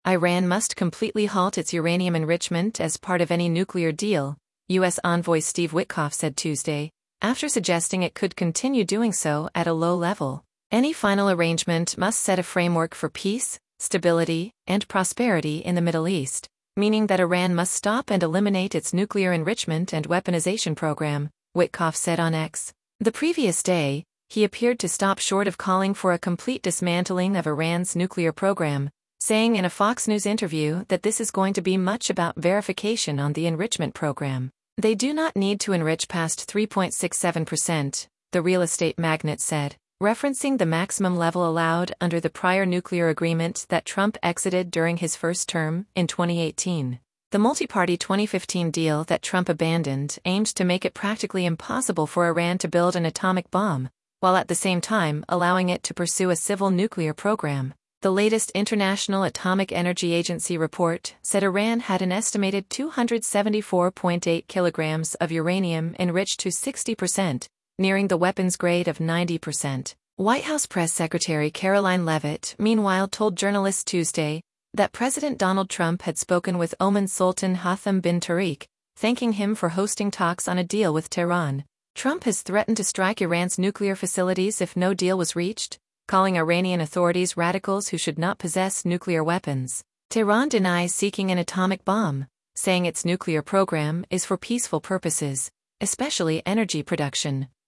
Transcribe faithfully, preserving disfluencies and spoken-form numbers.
Iran must completely halt its uranium enrichment as part of any nuclear deal, U S envoy Steve Witkoff said Tuesday, after suggesting it could continue doing so at a low level. Any final arrangement must set a framework for peace, stability, and prosperity in the Middle East, meaning that Iran must stop and eliminate its nuclear enrichment and weaponization program, Witkoff said on X. The previous day, he appeared to stop short of calling for a complete dismantling of Iran's nuclear program, saying in a Fox News interview that this is going to be much about verification on the enrichment program. They do not need to enrich past three point six seven percent, the real estate magnate said, referencing the maximum level allowed under the prior nuclear agreement that Trump exited during his first term in twenty eighteen. The multi-party twenty fifteen deal that Trump abandoned aimed to make it practically impossible for Iran to build an atomic bomb, while at the same time allowing it to pursue a civil nuclear program. The latest International Atomic Energy Agency report said Iran had an estimated two hundred seventy-four point eight kilograms of uranium enriched to sixty percent, nearing the weapons grade of ninety percent. White House Press Secretary Caroline Leavitt, meanwhile, told journalists Tuesday that President Donald Trump had spoken with Oman Sultan Haitham bin Tariq, thanking him for hosting talks on a deal with Tehran. Trump has threatened to strike Iran's nuclear facilities if no deal was reached, calling Iranian authorities radicals who should not possess nuclear weapons. Tehran denies seeking an atomic bomb, saying its nuclear program is for peaceful purposes, especially energy production.